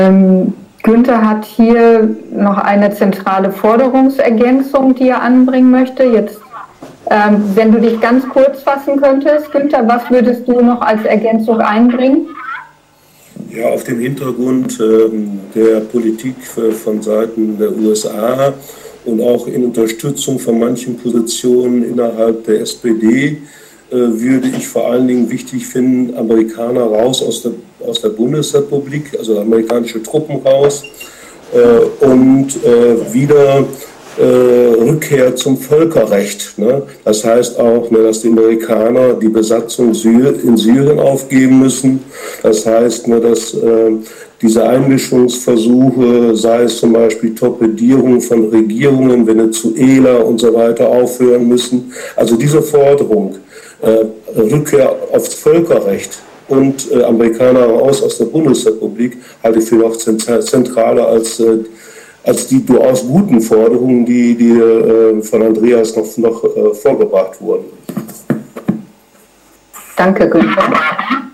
Günther hat hier noch eine zentrale Forderungsergänzung, die er anbringen möchte. Jetzt, wenn du dich ganz kurz fassen könntest, Günther, was würdest du noch als Ergänzung einbringen? Ja, auf dem Hintergrund der Politik von Seiten der USA und auch in Unterstützung von manchen Positionen innerhalb der SPD würde ich vor allen Dingen wichtig finden, Amerikaner raus aus der Bundesrepublik, also amerikanische Truppen raus und wieder Rückkehr zum Völkerrecht. Ne? Das heißt auch, ne, dass die Amerikaner die Besatzung in Syrien aufgeben müssen. Das heißt, ne, dass diese Einmischungsversuche, sei es zum Beispiel Torpedierung von Regierungen, Venezuela und so weiter, aufhören müssen. Also diese Forderung, Rückkehr aufs Völkerrecht und Amerikaner raus aus der Bundesrepublik, halte ich für noch zentraler als die durchaus guten Forderungen, die von Andreas noch vorgebracht wurden. Danke, Günther.